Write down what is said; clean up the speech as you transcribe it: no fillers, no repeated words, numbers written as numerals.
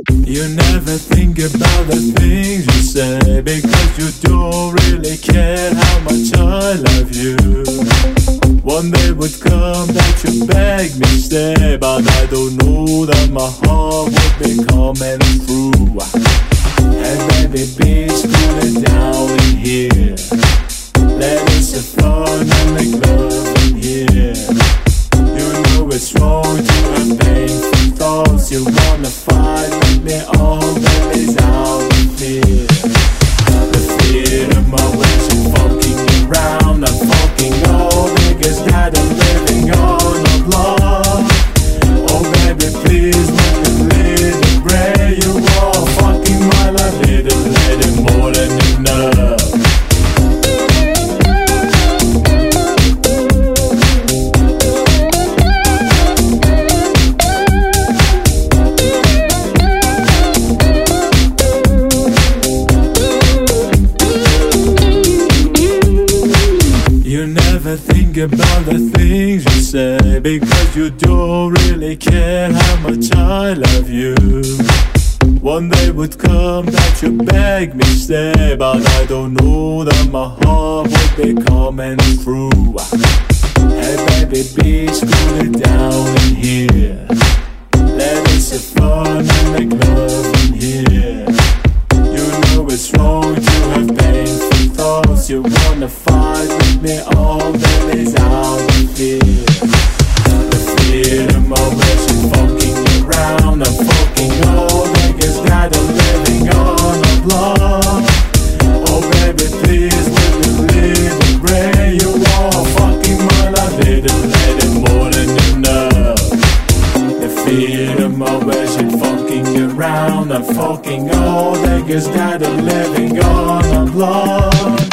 You never think about the things you say, because you don't really care how much I love you. One day would come that you beg me stay, but I don't know that my heart would be coming through. Hey baby, please cool it down in here. Let us have fun and make love in here. You know it's wrong to have painful thoughts. You wanna fight with me, all that is out of fear. The fear of my ways and fucking around. I'm fucking all niggas that are living on a block. Oh baby, please let me live and pray. You are fucking my life, little more than enough. You never think about the things you say, because you don't really care how much I love you. One day would come that you beg me stay, but I don't know that my heart would be coming through. Hey baby, please cool it down in here. Let us have fun and make love in here. You know it's wrong to have painful thoughts. You wanna fight with me, all that is out of fear. The fear of my ways and fucking around. I'm fucking all niggas that are living on a block. Oh baby, please let me live and pray. You are fucking my life, little more than enough. The fear of my ways and fucking around. I'm fucking all niggas that are living on a block.